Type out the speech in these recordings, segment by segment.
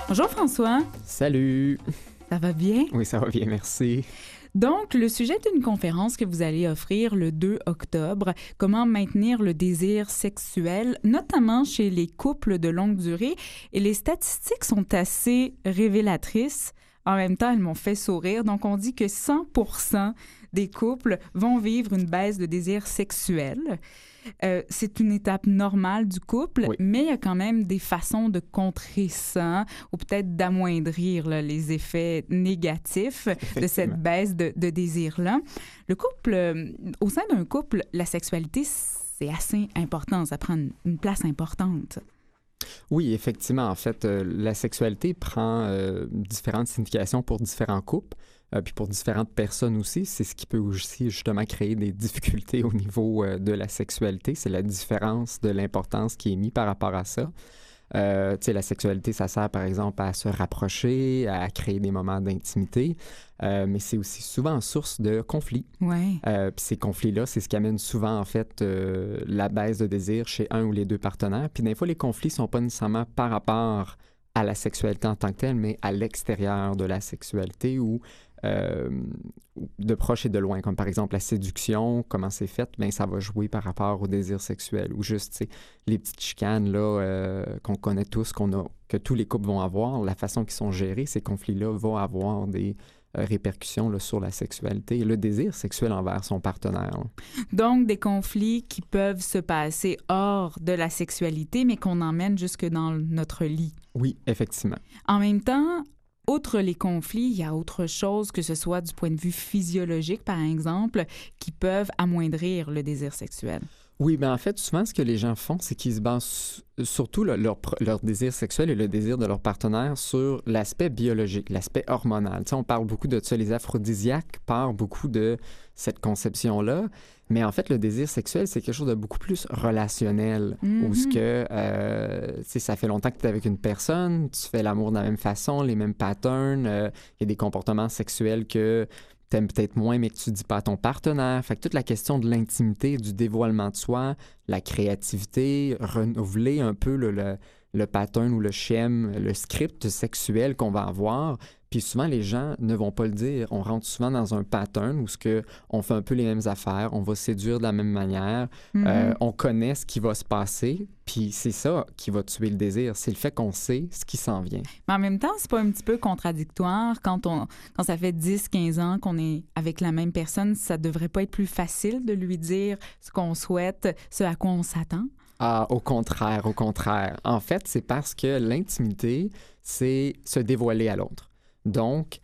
Bonjour François, Salut! ça va bien? Oui, ça va bien, merci. Donc, le sujet d'une conférence que vous allez offrir le 2 octobre, comment maintenir le désir sexuel, notamment chez les couples de longue durée. Et les statistiques sont assez révélatrices. En même temps, elles m'ont fait sourire. Donc, on dit que 100% des couples vont vivre une baisse de désir sexuel. C'est une étape normale du couple, Oui. mais il y a quand même des façons de contrer ça ou peut-être d'amoindrir là, les effets négatifs de cette baisse de désir-là. Le couple, au sein d'un couple, la sexualité, c'est assez important. Ça prend une place importante. Oui, effectivement, en fait, la sexualité prend différentes significations pour différents couples, puis pour différentes personnes aussi. C'est ce qui peut aussi justement créer des difficultés au niveau de la sexualité. C'est la différence de l'importance qui est mise par rapport à ça. Tu sais, la sexualité, ça sert par exemple à se rapprocher, à créer des moments d'intimité, mais c'est aussi souvent source de conflits. Ouais. Puis ces conflits-là, c'est ce qui amène souvent en fait la baisse de désir chez un ou les deux partenaires. Puis des fois, les conflits sont pas nécessairement par rapport à la sexualité en tant que telle, mais à l'extérieur de la sexualité ou de proche et de loin, comme par exemple la séduction, comment c'est fait, bien, ça va jouer par rapport au désir sexuel ou juste, tu sais, les petites chicanes là, qu'on connaît tous, que tous les couples vont avoir, la façon qu'ils sont gérés, ces conflits-là vont avoir des répercussions là, sur la sexualité et le désir sexuel envers son partenaire. Là. Donc, des conflits qui peuvent se passer hors de la sexualité, mais qu'on emmène jusque dans notre lit. Oui, effectivement. En même temps, outre les conflits, il y a autre chose, que ce soit du point de vue physiologique, par exemple, qui peuvent amoindrir le désir sexuel. Oui, bien en fait, souvent, ce que les gens font, c'est qu'ils se basent surtout leur désir sexuel et le désir de leur partenaire sur l'aspect biologique, l'aspect hormonal. Tu sais, on parle beaucoup de ça, les aphrodisiaques parlent beaucoup de cette conception-là, mais en fait, le désir sexuel, c'est quelque chose de beaucoup plus relationnel, où ce que, tu sais, ça fait longtemps que tu es avec une personne, tu fais l'amour de la même façon, les mêmes patterns, il y a des comportements sexuels que t'aimes peut-être moins, mais que tu dis pas à ton partenaire. Fait que toute la question de l'intimité, du dévoilement de soi, la créativité, renouveler un peu le pattern ou le schème, le script sexuel qu'on va avoir. Puis souvent, les gens ne vont pas le dire. On rentre souvent dans un pattern où on fait un peu les mêmes affaires, on va séduire de la même manière, on connaît ce qui va se passer, puis c'est ça qui va tuer le désir. C'est le fait qu'on sait ce qui s'en vient. Mais en même temps, c'est pas un petit peu contradictoire quand ça fait 10-15 ans qu'on est avec la même personne, ça devrait pas être plus facile de lui dire ce qu'on souhaite, ce à quoi on s'attend? Ah, au contraire, au contraire. En fait, c'est parce que l'intimité, c'est se dévoiler à l'autre. Donc,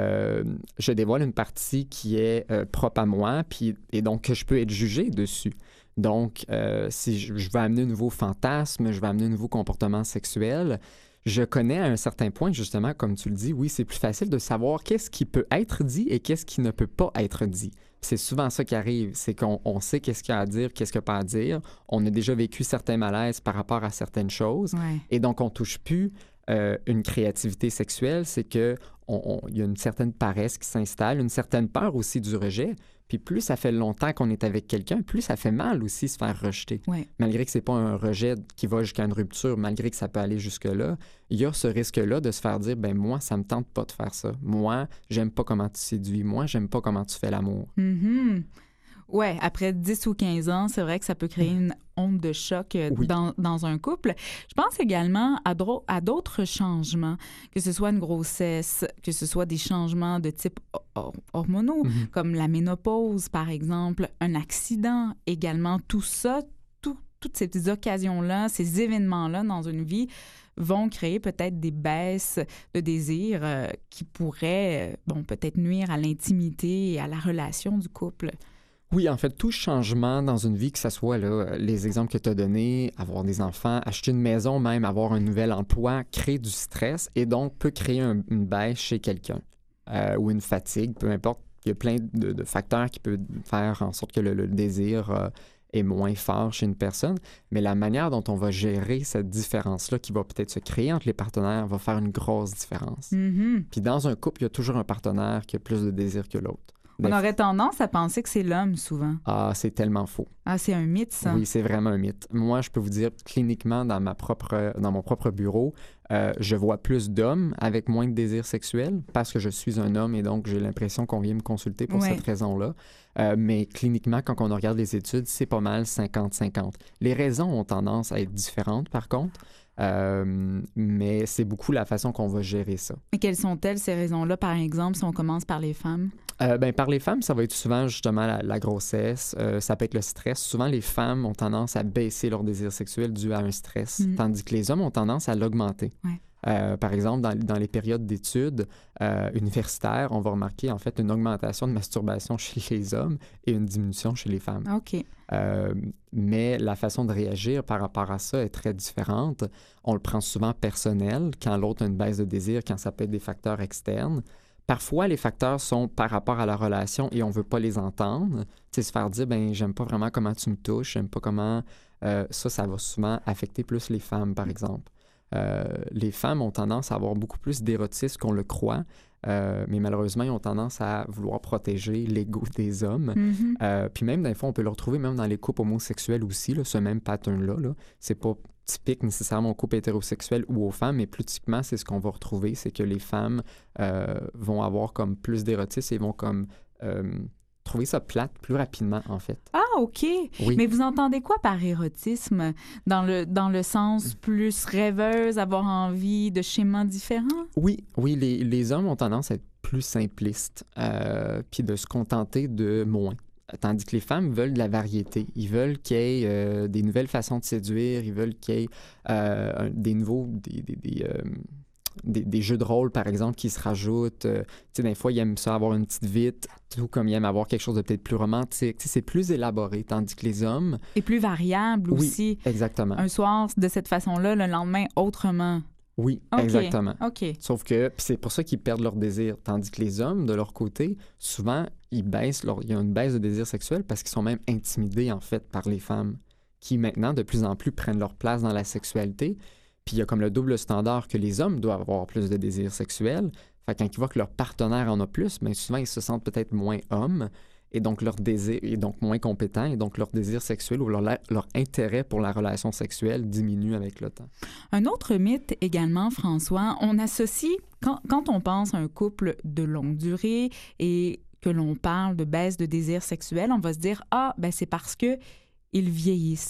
je dévoile une partie qui est propre à moi, et donc que je peux être jugé dessus. Donc, si je vais amener un nouveau fantasme, je vais amener un nouveau comportement sexuel, je connais à un certain point, justement, comme tu le dis, oui, c'est plus facile de savoir qu'est-ce qui peut être dit et qu'est-ce qui ne peut pas être dit. C'est souvent ça qui arrive, c'est qu'on sait qu'est-ce qu'il y a à dire, qu'est-ce qu'il n'y a pas à dire. On a déjà vécu certains malaises par rapport à certaines choses. Ouais. Et donc, on ne touche plus une créativité sexuelle, c'est qu'il y a une certaine paresse qui s'installe, une certaine peur aussi du rejet. Puis plus ça fait longtemps qu'on est avec quelqu'un, plus ça fait mal aussi se faire rejeter. Ouais. Malgré que c'est pas un rejet qui va jusqu'à une rupture, malgré que ça peut aller jusque-là, il y a ce risque-là de se faire dire, ben moi, ça me tente pas de faire ça. Moi, j'aime pas comment tu séduis. Moi, j'aime pas comment tu fais l'amour. Mm-hmm. Ouais, après 10 ou 15 ans, c'est vrai que ça peut créer une onde de choc Oui. dans un couple. Je pense également à d'autres changements, que ce soit une grossesse, que ce soit des changements de type hormonaux, comme la ménopause, par exemple, un accident également. Tout ça, toutes ces petites occasions-là, ces événements-là dans une vie vont créer peut-être des baisses de désir qui pourraient, peut-être nuire à l'intimité et à la relation du couple. Oui, en fait, tout changement dans une vie, que ce soit là, les exemples que tu as donnés, avoir des enfants, acheter une maison, même avoir un nouvel emploi, crée du stress et donc peut créer une baisse chez quelqu'un ou une fatigue, peu importe. Il y a plein de facteurs qui peuvent faire en sorte que le désir est moins fort chez une personne, mais la manière dont on va gérer cette différence-là qui va peut-être se créer entre les partenaires va faire une grosse différence. Mm-hmm. Puis dans un couple, il y a toujours un partenaire qui a plus de désir que l'autre. On aurait tendance à penser que c'est l'homme, souvent. Ah, c'est tellement faux. Ah, c'est un mythe, ça? Oui, c'est vraiment un mythe. Moi, je peux vous dire, cliniquement, dans mon propre bureau, je vois plus d'hommes avec moins de désir sexuel parce que je suis un homme et donc j'ai l'impression qu'on vient me consulter pour cette raison-là. Mais cliniquement, quand on regarde les études, c'est pas mal 50-50. Les raisons ont tendance à être différentes, par contre. Mais c'est beaucoup la façon qu'on va gérer ça. Mais quelles sont-elles, ces raisons-là, par exemple, si on commence par les femmes? Par les femmes, ça va être souvent justement la grossesse, ça peut être le stress. Souvent, les femmes ont tendance à baisser leur désir sexuel dû à un stress, tandis que les hommes ont tendance à l'augmenter. Ouais. Par exemple, dans les périodes d'études universitaires, on va remarquer en fait une augmentation de masturbation chez les hommes et une diminution chez les femmes. OK. Mais la façon de réagir par rapport à ça est très différente. On le prend souvent personnel, quand l'autre a une baisse de désir, quand ça peut être des facteurs externes. Parfois, les facteurs sont par rapport à la relation et on ne veut pas les entendre. Tu sais, se faire dire, ben j'aime pas vraiment comment tu me touches, j'aime pas comment... ça va souvent affecter plus les femmes, par exemple. Les femmes ont tendance à avoir beaucoup plus d'érotisme qu'on le croit, mais malheureusement, ils ont tendance à vouloir protéger l'ego des hommes. Puis même, des fois, on peut le retrouver même dans les couples homosexuels aussi, là, ce même pattern-là. Là. C'est pas typique nécessairement au couple hétérosexuel ou aux femmes, mais plus typiquement, c'est ce qu'on va retrouver, c'est que les femmes vont avoir comme plus d'érotisme et vont comme... trouver ça plate plus rapidement, en fait. Ah, OK. Oui. Mais vous entendez quoi par érotisme? Dans le sens plus rêveuse, avoir envie de schémas différents? Oui, les hommes ont tendance à être plus simplistes, puis de se contenter de moins. Tandis que les femmes veulent de la variété. Ils veulent qu'il y ait des nouvelles façons de séduire, ils veulent qu'il y ait des jeux de rôle, par exemple, qui se rajoutent. Tu sais, des fois, ils aiment ça avoir une petite vite, tout comme ils aiment avoir quelque chose de peut-être plus romantique. Tu sais, c'est plus élaboré, tandis que les hommes... Et plus variable aussi. Oui, exactement. Un soir, de cette façon-là, le lendemain, autrement. Oui, okay. Exactement. OK. Sauf que c'est pour ça qu'ils perdent leur désir. Tandis que les hommes, de leur côté, souvent, il y a une baisse de désir sexuel parce qu'ils sont même intimidés, en fait, par les femmes qui, maintenant, de plus en plus, prennent leur place dans la sexualité. Puis il y a comme le double standard que les hommes doivent avoir plus de désir sexuel. Fait que quand ils voient que leur partenaire en a plus, bien souvent, ils se sentent peut-être moins hommes et donc leur désir est donc moins compétent et donc leur désir sexuel ou leur intérêt pour la relation sexuelle diminue avec le temps. Un autre mythe également, François, on associe, quand on pense à un couple de longue durée et que l'on parle de baisse de désir sexuel, on va se dire « Ah, ben c'est parce qu'ils vieillissent ».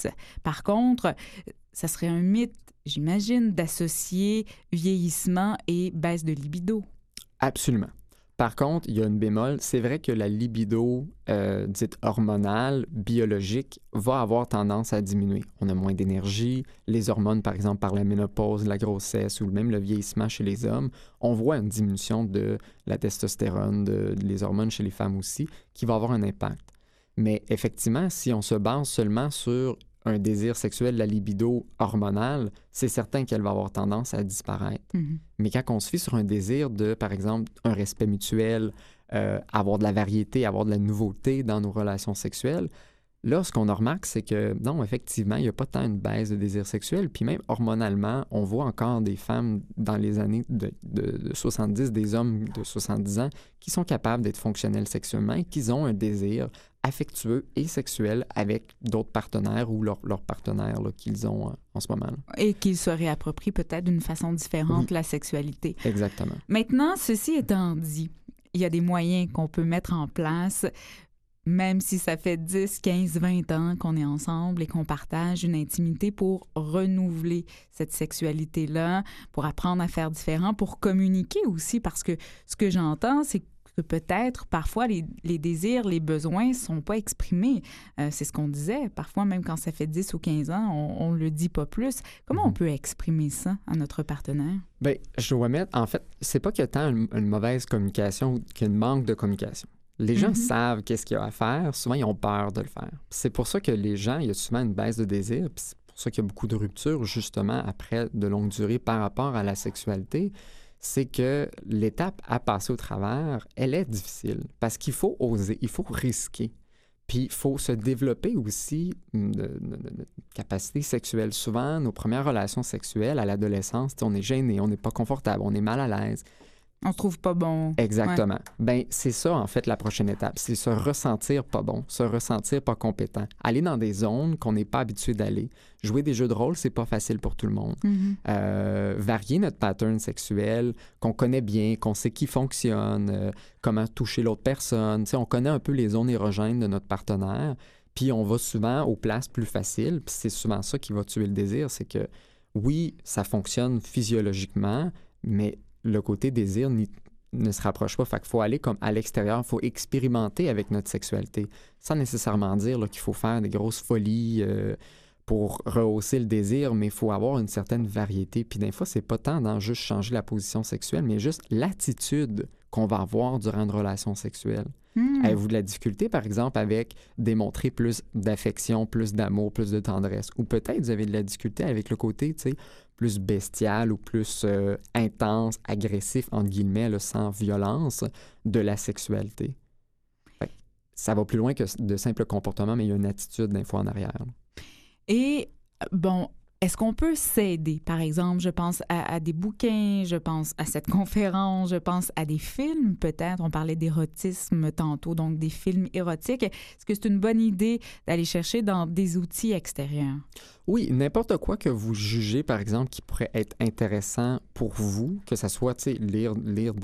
Par contre, ça serait un mythe, j'imagine, d'associer vieillissement et baisse de libido. Absolument. Par contre, il y a une bémol. C'est vrai que la libido dite hormonale, biologique, va avoir tendance à diminuer. On a moins d'énergie. Les hormones, par exemple, par la ménopause, la grossesse ou même le vieillissement chez les hommes, on voit une diminution de la testostérone, les hormones chez les femmes aussi, qui va avoir un impact. Mais effectivement, si on se base seulement sur un désir sexuel, la libido hormonale, c'est certain qu'elle va avoir tendance à disparaître. Mais quand on se fie sur un désir de, par exemple, un respect mutuel, avoir de la variété, avoir de la nouveauté dans nos relations sexuelles, là, ce qu'on remarque, c'est que non, effectivement, il n'y a pas tant une baisse de désir sexuel. Puis même hormonalement, on voit encore des femmes dans les années de 70, des hommes de 70 ans, qui sont capables d'être fonctionnels sexuellement et qui ont un désir affectueux et sexuel avec d'autres partenaires ou leurs partenaires là, qu'ils ont en ce moment. Et qu'ils se réapproprient peut-être d'une façon différente la sexualité. Exactement. Maintenant, ceci étant dit, il y a des moyens qu'on peut mettre en place, même si ça fait 10, 15, 20 ans qu'on est ensemble et qu'on partage une intimité pour renouveler cette sexualité-là, pour apprendre à faire différent, pour communiquer aussi, parce que ce que j'entends, c'est que peut-être, parfois, les désirs, les besoins ne sont pas exprimés. C'est ce qu'on disait. Parfois, même quand ça fait 10 ou 15 ans, on ne le dit pas plus. Comment on peut exprimer ça à notre partenaire? Bien, je dois mettre... En fait, c'est pas qu'il y a tant une mauvaise communication ou qu'il y a un manque de communication. Les gens savent qu'est-ce qu'il y a à faire. Souvent, ils ont peur de le faire. C'est pour ça que les gens, il y a souvent une baisse de désir. Puis c'est pour ça qu'il y a beaucoup de ruptures, justement, après de longue durée par rapport à la sexualité. C'est que l'étape à passer au travers, elle est difficile parce qu'il faut oser, il faut risquer. Puis il faut se développer aussi de capacités sexuelles. Souvent, nos premières relations sexuelles à l'adolescence, on est gêné, on n'est pas confortable, on est mal à l'aise. On se trouve pas bon. Exactement. Ben, c'est ça, en fait, la prochaine étape. C'est se ressentir pas bon, se ressentir pas compétent. Aller dans des zones qu'on n'est pas habitué d'aller. Jouer des jeux de rôle, c'est pas facile pour tout le monde. Varier notre pattern sexuel, qu'on connaît bien, qu'on sait qui fonctionne, comment toucher l'autre personne. T'sais, on connaît un peu les zones érogènes de notre partenaire, puis on va souvent aux places plus faciles. Puis c'est souvent ça qui va tuer le désir, c'est que oui, ça fonctionne physiologiquement, mais le côté désir ne se rapproche pas. Fait qu'il faut aller comme à l'extérieur, il faut expérimenter avec notre sexualité, sans nécessairement dire là, qu'il faut faire des grosses folies pour rehausser le désir, mais il faut avoir une certaine variété. Puis des fois, c'est pas tant dans juste changer la position sexuelle, mais juste l'attitude qu'on va avoir durant une relation sexuelle. Avez-vous de la difficulté, par exemple, avec démontrer plus d'affection, plus d'amour, plus de tendresse? Ou peut-être vous avez de la difficulté avec le côté, tu sais, plus bestial ou plus intense, agressif, entre guillemets, là, sans violence, de la sexualité. Fait que ça va plus loin que de simples comportements, mais il y a une attitude d'un fois en arrière. Et, bon, est-ce qu'on peut s'aider? Par exemple, je pense à des bouquins, je pense à cette conférence, je pense à des films peut-être. On parlait d'érotisme tantôt, donc des films érotiques. Est-ce que c'est une bonne idée d'aller chercher dans des outils extérieurs? Oui, n'importe quoi que vous jugez, par exemple, qui pourrait être intéressant pour vous, que ce soit, tu sais, lire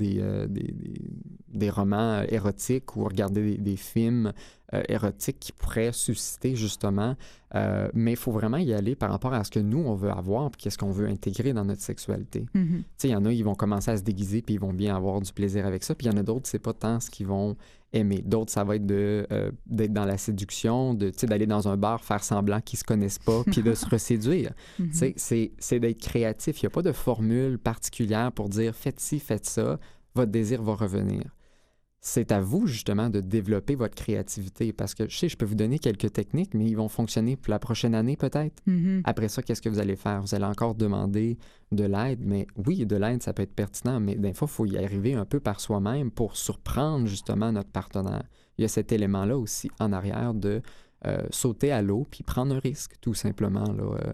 des romans érotiques ou regarder des films érotiques qui pourraient susciter, justement. Mais il faut vraiment y aller par rapport à ce que nous, on veut avoir puis qu'est-ce qu'on veut intégrer dans notre sexualité. Tu sais, il y en a, ils vont commencer à se déguiser puis ils vont bien avoir du plaisir avec ça. Puis il y en a d'autres, c'est pas tant ce qu'ils vont aimer. D'autres, ça va être d'être dans la séduction, d'aller dans un bar, faire semblant qu'ils se connaissent pas, puis de se reséduire. C'est d'être créatif. Il n'y a pas de formule particulière pour dire « faites ci, faites ça, votre désir va revenir ». C'est à vous, justement, de développer votre créativité parce que, je peux vous donner quelques techniques, mais ils vont fonctionner pour la prochaine année, peut-être. Après ça, qu'est-ce que vous allez faire? Vous allez encore demander de l'aide, mais oui, de l'aide, ça peut être pertinent, mais des fois, il faut y arriver un peu par soi-même pour surprendre, justement, notre partenaire. Il y a cet élément-là aussi en arrière de sauter à l'eau puis prendre un risque, tout simplement, là.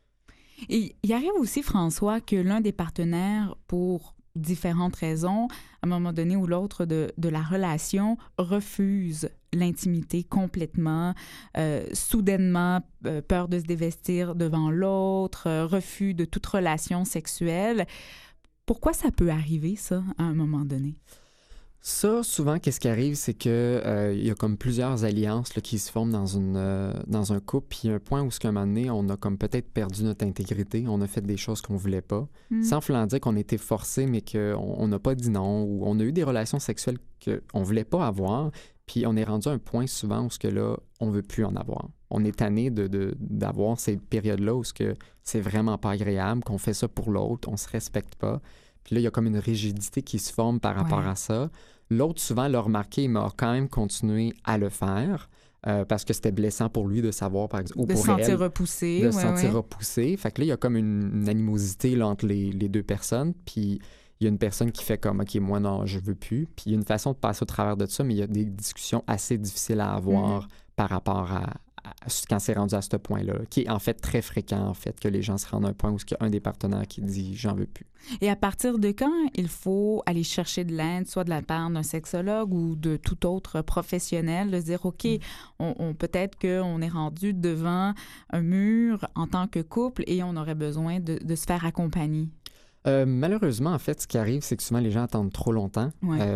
Et il arrive aussi, François, que l'un des partenaires, pour différentes raisons, à un moment donné ou l'autre de la relation, refuse l'intimité complètement, soudainement, peur de se dévestir devant l'autre, refus de toute relation sexuelle. Pourquoi ça peut arriver, ça, à un moment donné? Ça, souvent, qu'est-ce qui arrive, c'est que il y a comme plusieurs alliances là, qui se forment dans un couple, puis il y a un point où, à un moment donné, on a comme peut-être perdu notre intégrité, on a fait des choses qu'on voulait pas, sans vouloir dire qu'on a été forcé, mais qu'on n'a pas dit non, ou on a eu des relations sexuelles qu'on voulait pas avoir, puis on est rendu à un point souvent où là, on veut plus en avoir. On est tanné d'avoir ces périodes-là où c'est vraiment pas agréable, qu'on fait ça pour l'autre, on se respecte pas. Puis là, il y a comme une rigidité qui se forme par rapport à ça. L'autre, souvent, l'a remarqué, il m'a quand même continué à le faire parce que c'était blessant pour lui de savoir, par exemple, ou pour elle. De se sentir repoussé. De se sentir repoussé. Fait que là, il y a comme une animosité là, entre les deux personnes. Puis il y a une personne qui fait comme, OK, moi, non, je veux plus. Puis il y a une façon de passer au travers de ça, mais il y a des discussions assez difficiles à avoir par rapport à quand c'est rendu à ce point-là, qui est en fait très fréquent, en fait, que les gens se rendent à un point où il y a un des partenaires qui dit « j'en veux plus ». Et à partir de quand il faut aller chercher de l'aide, soit de la part d'un sexologue ou de tout autre professionnel, de dire « OK, peut-être qu'on est rendu devant un mur en tant que couple et on aurait besoin de se faire accompagner ». Malheureusement, en fait, ce qui arrive, c'est que souvent, les gens attendent trop longtemps.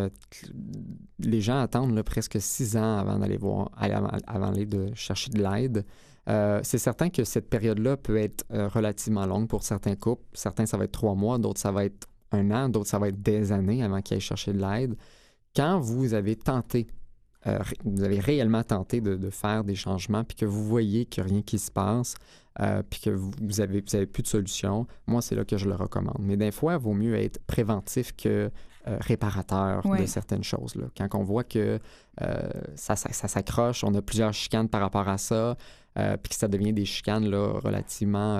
Les gens attendent là, presque 6 ans avant d'aller avant de chercher de l'aide. C'est certain que cette période-là peut être relativement longue pour certains couples. Certains, ça va être 3 mois, d'autres, ça va être 1 an, d'autres, ça va être des années avant qu'ils aillent chercher de l'aide. Quand vous avez tenté, vous avez réellement tenté de faire des changements, puis que vous voyez qu'il n'y a rien qui se passe, puis que vous avez plus de solution, moi, c'est là que je le recommande. Mais des fois, il vaut mieux être préventif que réparateur de certaines choses. Là. Quand on voit que ça s'accroche, on a plusieurs chicanes par rapport à ça, puis que ça devient des chicanes là, relativement...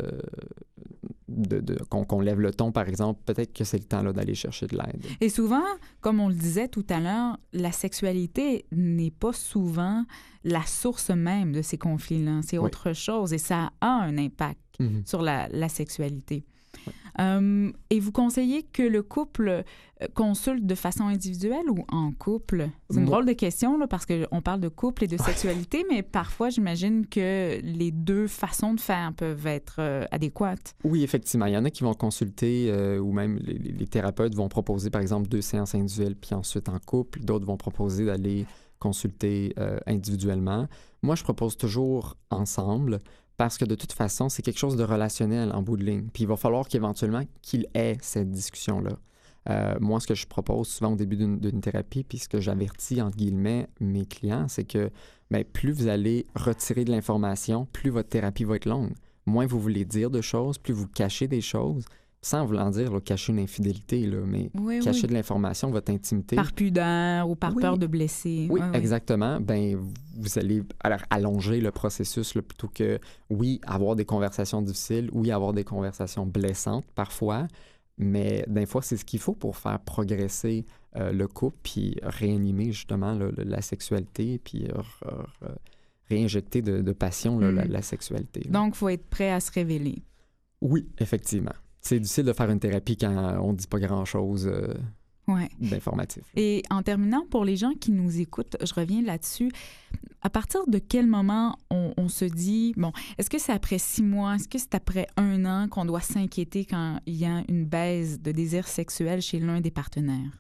qu'on lève le ton, par exemple, peut-être que c'est le temps là, d'aller chercher de l'aide. Et souvent, comme on le disait tout à l'heure, la sexualité n'est pas souvent la source même de ces conflits-là. C'est autre chose et ça a un impact sur la sexualité. Et vous conseillez que le couple consulte de façon individuelle ou en couple? C'est une drôle de question, là, parce qu'on parle de couple et de sexualité, mais parfois, j'imagine que les deux façons de faire peuvent être adéquates. Oui, effectivement. Il y en a qui vont consulter ou même les thérapeutes vont proposer, par exemple, 2 séances individuelles puis ensuite en couple. D'autres vont proposer d'aller consulter individuellement. Moi, je propose toujours ensemble parce que de toute façon, c'est quelque chose de relationnel en bout de ligne. Puis il va falloir qu'éventuellement qu'il ait cette discussion-là. Moi, ce que je propose souvent au début d'une thérapie, puis ce que j'avertis, entre guillemets, mes clients, c'est que bien, plus vous allez retirer de l'information, plus votre thérapie va être longue. Moins vous voulez dire de choses, plus vous cachez des choses, sans vouloir dire là, cacher une infidélité, là, mais cacher de l'information, votre intimité. Par pudeur ou par peur de blesser. Oui, exactement. Ben, vous allez alors allonger le processus là, plutôt que, oui, avoir des conversations difficiles, oui, avoir des conversations blessantes parfois, mais des fois, c'est ce qu'il faut pour faire progresser le couple, puis réanimer justement la sexualité, puis réinjecter de passion la sexualité. Là. Donc, il faut être prêt à se révéler. Oui, effectivement. C'est difficile de faire une thérapie quand on ne dit pas grand-chose d'informatif. Et en terminant, pour les gens qui nous écoutent, je reviens là-dessus. À partir de quel moment on se dit, bon, est-ce que c'est après 6 mois, est-ce que c'est après 1 an qu'on doit s'inquiéter quand il y a une baisse de désir sexuel chez l'un des partenaires?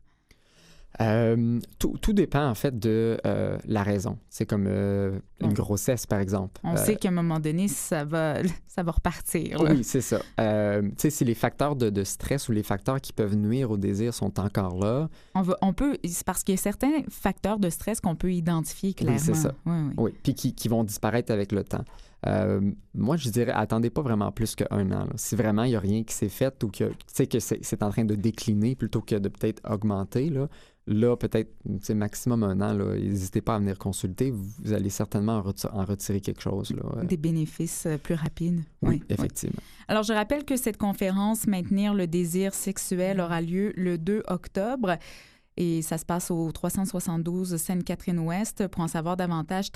Tout dépend, en fait, de la raison. C'est comme une grossesse, par exemple. On sait qu'à un moment donné, ça va repartir. Là. Oui, c'est ça. Tu sais, si les facteurs de stress ou les facteurs qui peuvent nuire au désir sont encore là... On peut... C'est parce qu'il y a certains facteurs de stress qu'on peut identifier clairement. Oui, c'est ça. Oui. Puis qui vont disparaître avec le temps. Moi, je dirais, attendez pas vraiment plus qu'1 an. Là. Si vraiment il n'y a rien qui s'est fait ou que c'est en train de décliner plutôt que de peut-être augmenter, là peut-être maximum 1 an, n'hésitez pas à venir consulter. Vous allez certainement en retirer quelque chose. Là. Des bénéfices plus rapides. Oui, effectivement. Oui. Alors, je rappelle que cette conférence « Maintenir le désir sexuel » aura lieu le 2 octobre. Et ça se passe au 372 Sainte-Catherine-Ouest. Pour en savoir davantage,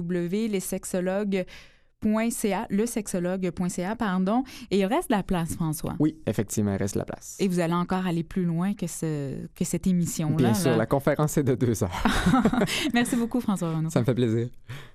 lesexologues.ca, pardon. Et il reste de la place, François. Oui, effectivement, il reste de la place. Et vous allez encore aller plus loin que cette émission-là. Bien sûr, la conférence est de 2 heures. Merci beaucoup, François Renaud. Ça me fait plaisir.